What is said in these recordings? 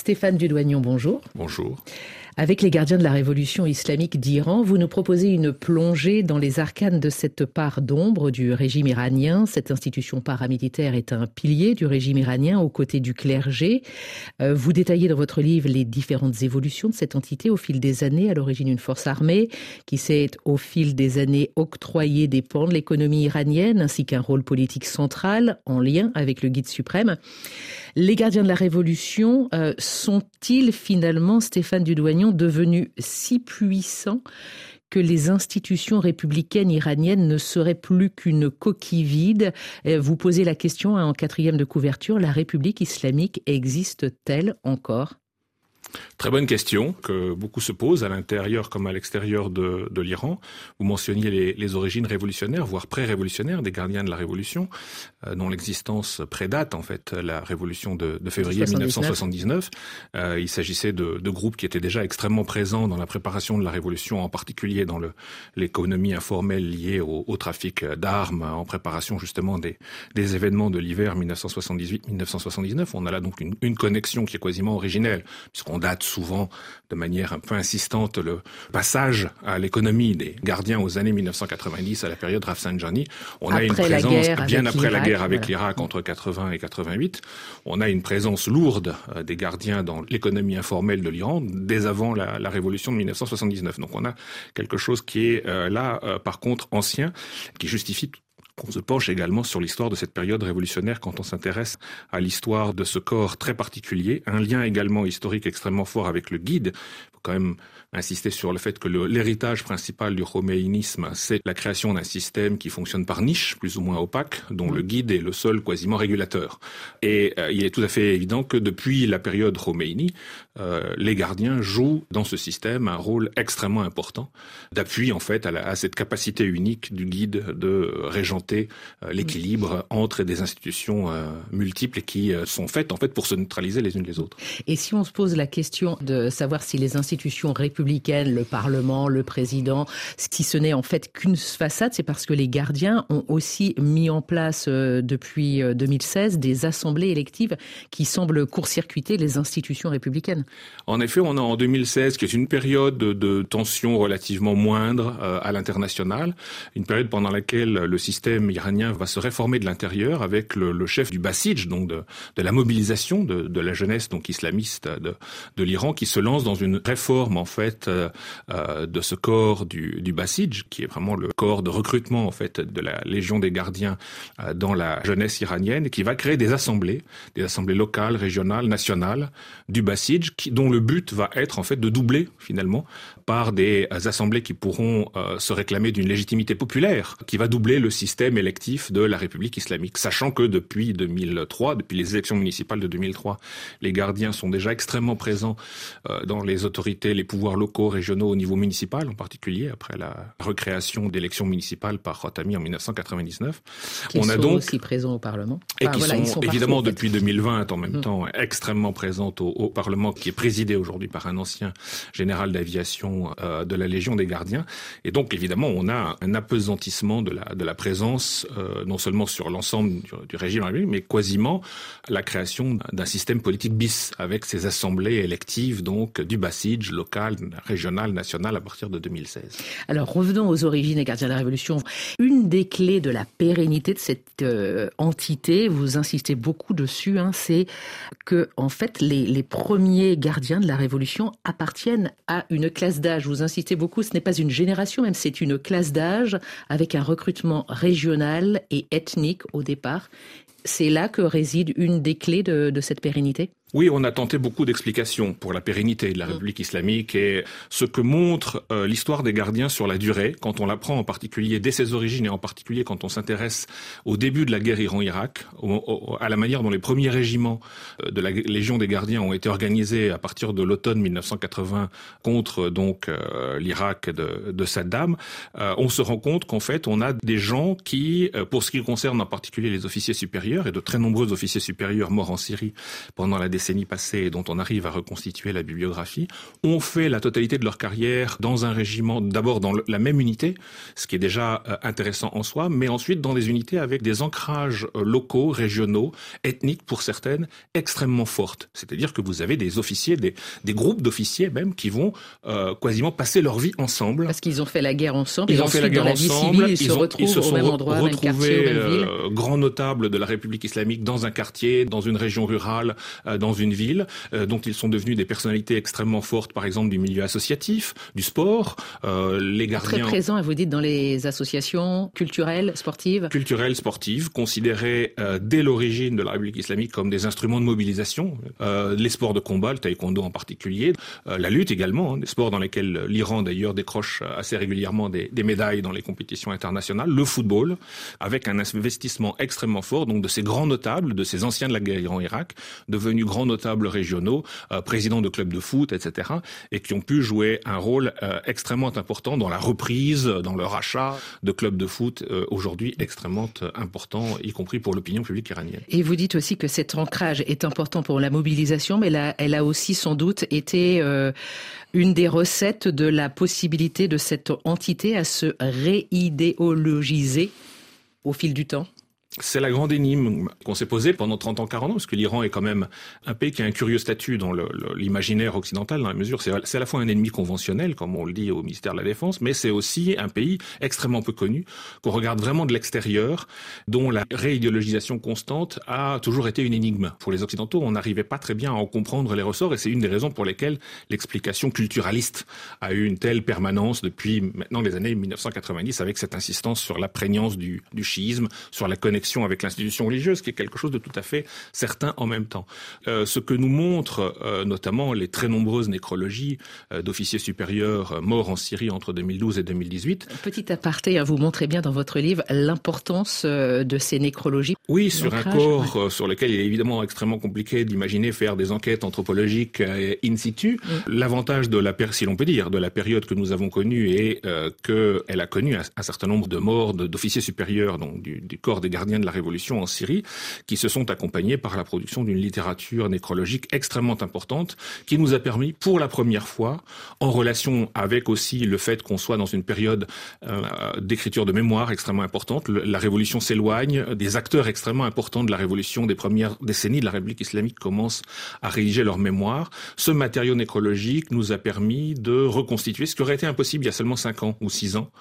Stéphane Dudoignon, bonjour. Bonjour. Avec les gardiens de la révolution islamique d'Iran, vous nous proposez une plongée dans les arcanes de cette part d'ombre du régime iranien. Cette institution paramilitaire est un pilier du régime iranien aux côtés du clergé. Vous détaillez dans votre livre les différentes évolutions de cette entité au fil des années, à l'origine une force armée qui s'est au fil des années octroyé des pans de l'économie iranienne ainsi qu'un rôle politique central en lien avec le guide suprême. Les gardiens de la révolution sont-ils finalement, Stéphane Dudoignon, devenus si puissants que les institutions républicaines iraniennes ne seraient plus qu'une coquille vide? Vous posez la question en 4e de couverture, la République islamique existe-t-elle encore ? Très bonne question que beaucoup se posent à l'intérieur comme à l'extérieur de l'Iran. Vous mentionniez les origines révolutionnaires, voire pré-révolutionnaires des gardiens de la révolution, dont l'existence prédate en fait la révolution de février 1979. Il s'agissait de groupes qui étaient déjà extrêmement présents dans la préparation de la révolution, en particulier dans l'économie informelle liée au trafic d'armes, en préparation justement des événements de l'hiver 1978-1979. On a là donc une connexion qui est quasiment originelle, puisqu'on date souvent de manière un peu insistante le passage à l'économie des gardiens aux années 1990 à la période Rafsanjani. On a une présence bien après la guerre avec l'Irak entre 80 et 88. On a une présence lourde des gardiens dans l'économie informelle de l'Iran dès avant la révolution de 1979. Donc on a quelque chose qui est là par contre ancien, qui justifie qu'on se penche également sur l'histoire de cette période révolutionnaire quand on s'intéresse à l'histoire de ce corps très particulier. Un lien également historique extrêmement fort avec le guide. Il faut quand même insister sur le fait que l'héritage principal du khomeïnisme, c'est la création d'un système qui fonctionne par niche, plus ou moins opaque, dont le guide est le seul quasiment régulateur. Et il est tout à fait évident que depuis la période Khomeini, les gardiens jouent dans ce système un rôle extrêmement important d'appui en fait à cette capacité unique du guide de régenter l'équilibre entre des institutions multiples et qui sont faites en fait pour se neutraliser les unes les autres. Et si on se pose la question de savoir si les institutions républicaines, le Parlement, le président, si ce n'est en fait qu'une façade, c'est parce que les gardiens ont aussi mis en place depuis 2016 des assemblées électives qui semblent court-circuiter les institutions républicaines. En effet, on a en 2016, qui est une période de tension relativement moindre à l'international, une période pendant laquelle le système iranien va se réformer de l'intérieur avec le chef du Basij, donc de la mobilisation de la jeunesse donc islamiste de l'Iran, qui se lance dans une réforme en fait de ce corps du Basij, qui est vraiment le corps de recrutement en fait de la Légion des gardiens dans la jeunesse iranienne, et qui va créer des assemblées locales, régionales, nationales du Basij, dont le but va être en fait de doubler finalement par des assemblées qui pourront se réclamer d'une légitimité populaire, qui va doubler le système électif de la République islamique, sachant que depuis 2003, depuis les élections municipales de 2003, les gardiens sont déjà extrêmement présents dans les autorités, les pouvoirs locaux, régionaux au niveau municipal, en particulier après la recréation d'élections municipales par Khatami en 1999. Qui sont donc aussi présents au Parlement. Et qui sont évidemment partout, depuis 2020 en même temps extrêmement présentes au Parlement, qui est présidé aujourd'hui par un ancien général d'aviation de la Légion des gardiens. Et donc évidemment on a un apesantissement de la présence non seulement sur l'ensemble du régime, mais quasiment la création d'un système politique bis avec ces assemblées électives donc du Basij local, régional, national à partir de 2016. Alors revenons aux origines des gardiens de la Révolution. Une des clés de la pérennité de cette entité, vous insistez beaucoup dessus, c'est que en fait les premiers gardiens de la Révolution appartiennent à une classe d'âge. Vous insistez beaucoup, ce n'est pas une génération, même c'est une classe d'âge avec un recrutement régional et ethnique au départ. C'est là que réside une des clés de cette pérennité ? Oui, on a tenté beaucoup d'explications pour la pérennité de la République islamique et ce que montre l'histoire des gardiens sur la durée, quand on l'apprend en particulier dès ses origines et en particulier quand on s'intéresse au début de la guerre Iran-Irak, à la manière dont les premiers régiments de la Légion des gardiens ont été organisés à partir de l'automne 1980 contre donc l'Irak de Saddam, on se rend compte qu'en fait on a des gens qui, pour ce qui concerne en particulier les officiers supérieurs et de très nombreux officiers supérieurs morts en Syrie pendant la décennie décennies passées et dont on arrive à reconstituer la bibliographie, ont fait la totalité de leur carrière dans un régiment, d'abord dans la même unité, ce qui est déjà intéressant en soi, mais ensuite dans des unités avec des ancrages locaux, régionaux, ethniques pour certaines, extrêmement fortes. C'est-à-dire que vous avez des officiers, des groupes d'officiers même, qui vont quasiment passer leur vie ensemble. Parce qu'ils ont fait la guerre ensemble, ils ont fait la guerre ensemble, ils se retrouvent au même endroit, même quartier, au même ville. Grands notables de la République islamique dans un quartier, dans une région rurale, dans une ville, dont ils sont devenus des personnalités extrêmement fortes, par exemple du milieu associatif, du sport, les gardiens... Très présents, vous dites, dans les associations culturelles, sportives. Culturelles, sportives, considérées dès l'origine de la République islamique comme des instruments de mobilisation. Les sports de combat, le taekwondo en particulier, la lutte également, des sports dans lesquels l'Iran d'ailleurs décroche assez régulièrement des médailles dans les compétitions internationales, le football, avec un investissement extrêmement fort donc de ces grands notables, de ces anciens de la guerre Iran-Irak, devenus grands notables régionaux, présidents de clubs de foot, etc., et qui ont pu jouer un rôle extrêmement important dans la reprise, dans le rachat de clubs de foot, aujourd'hui extrêmement important, y compris pour l'opinion publique iranienne. Et vous dites aussi que cet ancrage est important pour la mobilisation, mais elle a aussi sans doute été une des recettes de la possibilité de cette entité à se réidéologiser au fil du temps. C'est la grande énigme qu'on s'est posée pendant 30 ans, 40 ans, parce que l'Iran est quand même un pays qui a un curieux statut dans l'imaginaire occidental, dans la mesure c'est à la fois un ennemi conventionnel, comme on le dit au ministère de la Défense, mais c'est aussi un pays extrêmement peu connu, qu'on regarde vraiment de l'extérieur, dont la réidéologisation constante a toujours été une énigme. Pour les Occidentaux, on n'arrivait pas très bien à en comprendre les ressorts, et c'est une des raisons pour lesquelles l'explication culturaliste a eu une telle permanence depuis maintenant les années 1990, avec cette insistance sur la prégnance du chiisme, sur la connexion avec l'institution religieuse, qui est quelque chose de tout à fait certain en même temps. Ce que nous montrent notamment les très nombreuses nécrologies d'officiers supérieurs morts en Syrie entre 2012 et 2018. Petit aparté, vous montrez bien dans votre livre l'importance de ces nécrologies. Oui, sur un corps sur lequel il est évidemment extrêmement compliqué d'imaginer faire des enquêtes anthropologiques in situ. L'avantage de si l'on peut dire, de la période que nous avons connue est qu'elle a connu un certain nombre de morts d'officiers supérieurs, donc du corps des gardiens de la Révolution en Syrie, qui se sont accompagnés par la production d'une littérature nécrologique extrêmement importante, qui nous a permis, pour la première fois, en relation avec aussi le fait qu'on soit dans une période d'écriture de mémoire extrêmement importante, la Révolution s'éloigne, des acteurs extrêmement importants de la Révolution des premières décennies de la République islamique commencent à rédiger leur mémoire. Ce matériau nécrologique nous a permis de reconstituer ce qui aurait été impossible il y a seulement 5 ans ou 6 ans,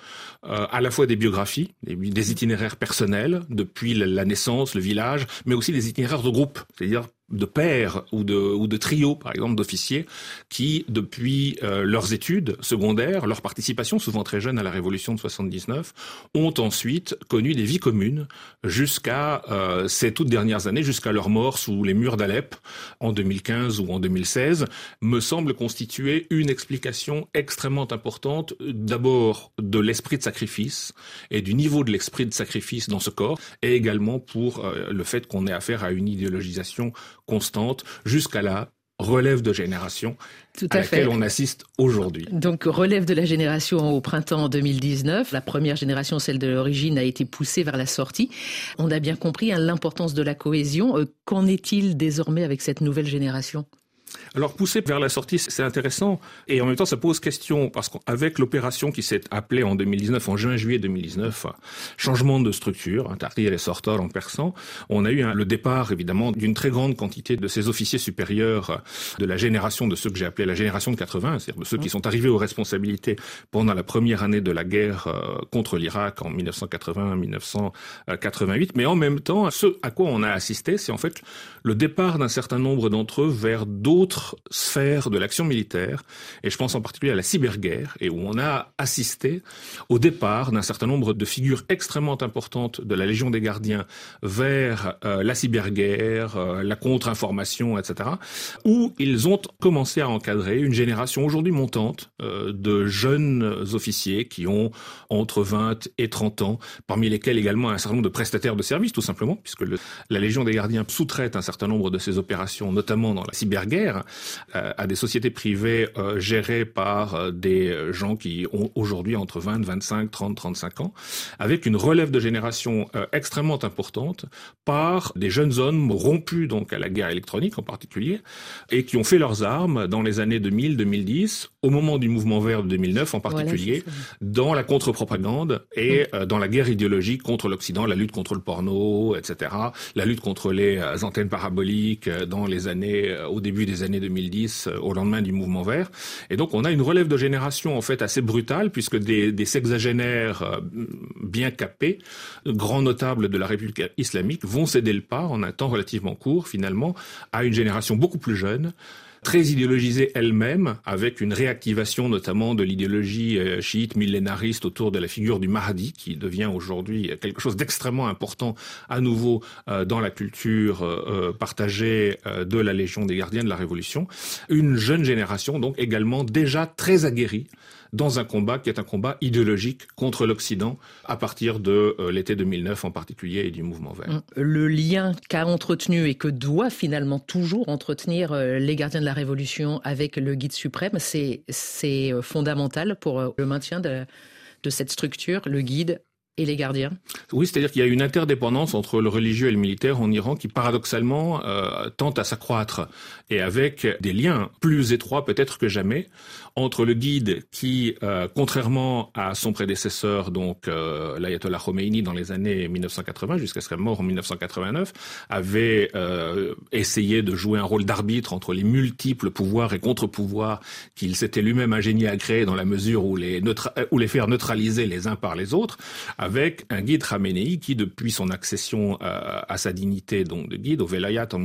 à la fois des biographies, des itinéraires personnels, depuis la naissance, le village, mais aussi des itinéraires de groupe, c'est-à-dire de pairs ou de trios, par exemple, d'officiers qui, depuis leurs études secondaires, leur participation, souvent très jeune à la Révolution de 79, ont ensuite connu des vies communes jusqu'à ces toutes dernières années, jusqu'à leur mort sous les murs d'Alep en 2015 ou en 2016, me semble constituer une explication extrêmement importante, d'abord de l'esprit de sacrifice et du niveau de l'esprit de sacrifice dans ce corps, et également pour le fait qu'on ait affaire à une idéologisation constante jusqu'à la relève de génération à laquelle on assiste aujourd'hui. Donc relève de la génération au printemps 2019. La première génération, celle de l'origine, a été poussée vers la sortie. On a bien compris l'importance de la cohésion. Qu'en est-il désormais avec cette nouvelle génération ? Alors, pousser vers la sortie, c'est intéressant. Et en même temps, ça pose question, parce qu'avec l'opération qui s'est appelée en 2019, en juin-juillet 2019, changement de structure, Tahrir et Sortor en persan, on a eu le départ, évidemment, d'une très grande quantité de ces officiers supérieurs de la génération de ceux que j'ai appelé la génération de 80, c'est-à-dire de ceux qui sont arrivés aux responsabilités pendant la première année de la guerre contre l'Irak en 1980-1988. Mais en même temps, ce à quoi on a assisté, c'est en fait le départ d'un certain nombre d'entre eux vers d'autres sphères de l'action militaire, et je pense en particulier à la cyberguerre, et où on a assisté au départ d'un certain nombre de figures extrêmement importantes de la Légion des Gardiens vers la cyberguerre, la contre-information, etc., où ils ont commencé à encadrer une génération aujourd'hui montante de jeunes officiers qui ont entre 20 et 30 ans, parmi lesquels également un certain nombre de prestataires de services, tout simplement, puisque la Légion des Gardiens sous-traite un certain nombre de ces opérations, notamment dans la cyberguerre, à des sociétés privées gérées par des gens qui ont aujourd'hui entre 20, 25, 30, 35 ans, avec une relève de génération extrêmement importante par des jeunes hommes rompus donc à la guerre électronique en particulier, et qui ont fait leurs armes dans les années 2000, 2010, au moment du mouvement vert de 2009 en particulier, dans la contre-propagande et dans la guerre idéologique contre l'Occident, la lutte contre le porno, etc., la lutte contre les antennes paraboliques dans les années, au début des années 2010, au lendemain du mouvement vert. Et donc on a une relève de génération en fait assez brutale, puisque des sexagénaires bien capés, grands notables de la République islamique, vont céder le pas en un temps relativement court finalement à une génération beaucoup plus jeune, très idéologisée elle-même, avec une réactivation notamment de l'idéologie chiite millénariste autour de la figure du Mahdi, qui devient aujourd'hui quelque chose d'extrêmement important à nouveau dans la culture partagée de la Légion des gardiens de la Révolution. Une jeune génération donc également déjà très aguerrie dans un combat qui est un combat idéologique contre l'Occident à partir de l'été 2009 en particulier et du mouvement vert. Le lien qu'a entretenu et que doit finalement toujours entretenir les gardiens de la Révolution avec le guide suprême, c'est fondamental pour le maintien de cette structure, le guide et les gardiens. Oui, c'est-à-dire qu'il y a une interdépendance entre le religieux et le militaire en Iran qui paradoxalement tente à s'accroître, et avec des liens plus étroits peut-être que jamais entre le guide qui, contrairement à son prédécesseur, donc l'ayatollah Khomeini dans les années 1980 jusqu'à sa mort en 1989, avait essayé de jouer un rôle d'arbitre entre les multiples pouvoirs et contre-pouvoirs qu'il s'était lui-même ingénié à créer dans la mesure où les faire neutraliser les uns par les autres, avec un guide Khamenei qui, depuis son accession à sa dignité donc de guide au Velayat en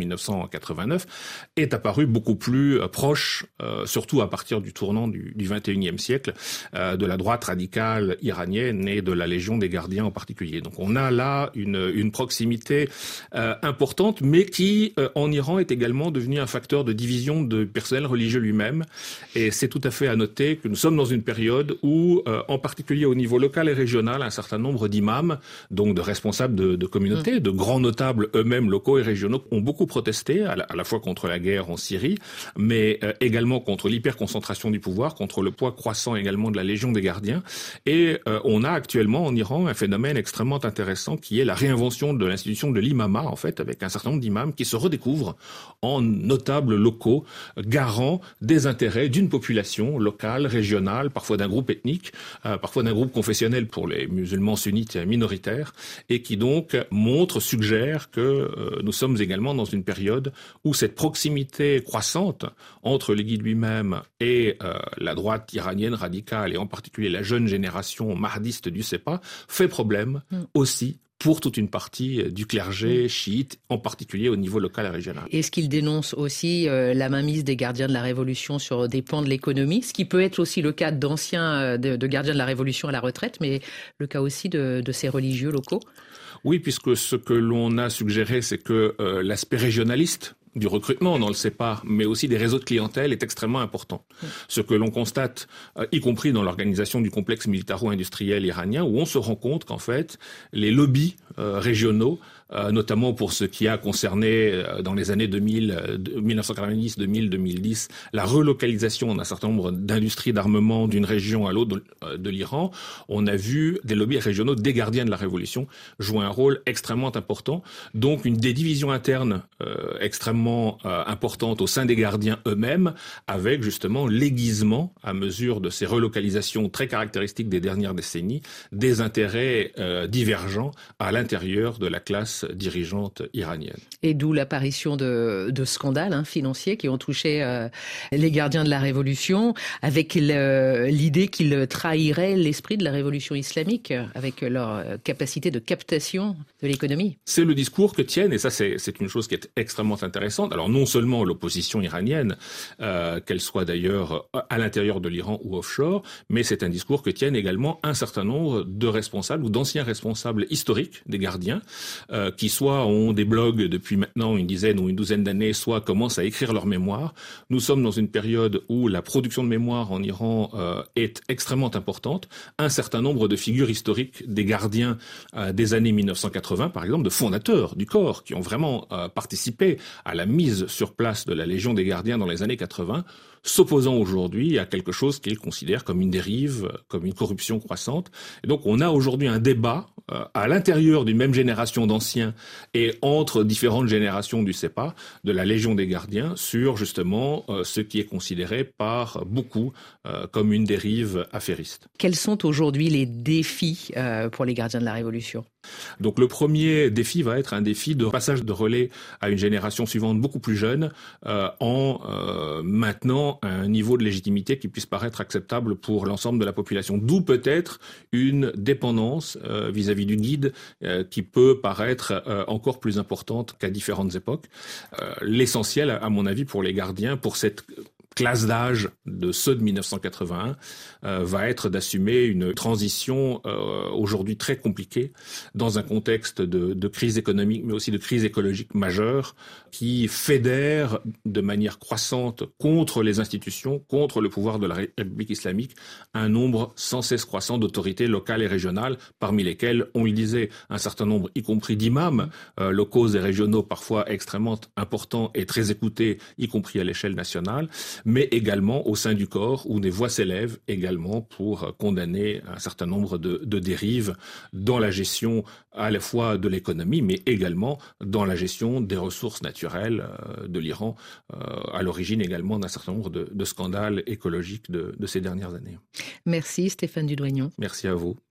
1989, est apparu beaucoup plus proche, surtout à partir du tournant du XXIe siècle, de la droite radicale iranienne et de la Légion des gardiens en particulier. Donc on a là une proximité importante, mais qui, en Iran, est également devenue un facteur de division du personnel religieux lui-même. Et c'est tout à fait à noter que nous sommes dans une période où, en particulier au niveau local et régional, un certain nombre d'imams, donc de responsables de communautés, de grands notables eux-mêmes locaux et régionaux, ont beaucoup protesté, à la fois contre la guerre en Syrie, mais également contre l'hyperconcentration du pouvoir, contre le poids croissant également de la Légion des gardiens. Et on a actuellement en Iran un phénomène extrêmement intéressant qui est la réinvention de l'institution de l'imama, en fait, avec un certain nombre d'imams qui se redécouvrent en notables locaux, garants des intérêts d'une population locale, régionale, parfois d'un groupe ethnique, parfois d'un groupe confessionnel pour les musulmans sunnites minoritaires, et qui donc suggère que nous sommes également dans une période où cette proximité croissante entre le guide lui-même et la droite iranienne radicale, et en particulier la jeune génération mahdiste du Sepa, fait problème aussi pour toute une partie du clergé chiite, en particulier au niveau local et régional. Est-ce qu'il dénonce aussi la mainmise des gardiens de la Révolution sur des pans de l'économie, ce qui peut être aussi le cas d'anciens de gardiens de la Révolution à la retraite, mais le cas aussi de ces religieux locaux? Oui, puisque ce que l'on a suggéré, c'est que l'aspect régionaliste du recrutement, on ne le sait pas, mais aussi des réseaux de clientèle est extrêmement important. Ce que l'on constate, y compris dans l'organisation du complexe militaro-industriel iranien, où on se rend compte qu'en fait, les lobbies régionaux, notamment pour ce qui a concerné dans les années 1990, 2000, 2010, la relocalisation d'un certain nombre d'industries d'armement d'une région à l'autre de l'Iran, on a vu des lobbies régionaux des gardiens de la Révolution jouer un rôle extrêmement important. Donc des divisions internes extrêmement importantes au sein des gardiens eux-mêmes, avec justement l'aiguisement, à mesure de ces relocalisations très caractéristiques des dernières décennies, des intérêts divergents à l'intérieur de la classe dirigeante iranienne. Et d'où l'apparition de scandales financiers qui ont touché les gardiens de la Révolution, avec l'idée qu'ils trahiraient l'esprit de la Révolution islamique, avec leur capacité de captation de l'économie. C'est le discours que tiennent, et ça c'est une chose qui est extrêmement intéressante, alors non seulement l'opposition iranienne, qu'elle soit d'ailleurs à l'intérieur de l'Iran ou offshore, mais c'est un discours que tiennent également un certain nombre de responsables ou d'anciens responsables historiques des gardiens, qui soit ont des blogs depuis maintenant une dizaine ou une douzaine d'années, soit commencent à écrire leur mémoire. Nous sommes dans une période où la production de mémoire en Iran est extrêmement importante. Un certain nombre de figures historiques des gardiens des années 1980, par exemple, de fondateurs du corps, qui ont vraiment participé à la mise sur place de la Légion des gardiens dans les années 80, s'opposant aujourd'hui à quelque chose qu'ils considèrent comme une dérive, comme une corruption croissante. Et donc on a aujourd'hui un débat à l'intérieur d'une même génération d'anciens et entre différentes générations du CEPA, de la Légion des gardiens, sur justement ce qui est considéré par beaucoup comme une dérive affairiste. Quels sont aujourd'hui les défis pour les gardiens de la Révolution ? Donc le premier défi va être un défi de passage de relais à une génération suivante beaucoup plus jeune en maintenant un niveau de légitimité qui puisse paraître acceptable pour l'ensemble de la population. D'où peut-être une dépendance vis-à-vis du guide qui peut paraître encore plus importante qu'à différentes époques. L'essentiel, à mon avis, pour les gardiens, pour cette classe d'âge de ceux de 1981 va être d'assumer une transition aujourd'hui très compliquée dans un contexte de crise économique mais aussi de crise écologique majeure qui fédère de manière croissante contre les institutions, contre le pouvoir de la République islamique, un nombre sans cesse croissant d'autorités locales et régionales, parmi lesquelles, on le disait, un certain nombre, y compris d'imams locaux et régionaux parfois extrêmement importants et très écoutés, y compris à l'échelle nationale, mais également au sein du corps où des voix s'élèvent également pour condamner un certain nombre de dérives dans la gestion à la fois de l'économie, mais également dans la gestion des ressources naturelles de l'Iran, à l'origine également d'un certain nombre de scandales écologiques de ces dernières années. Merci Stéphane Dudoignon. Merci à vous.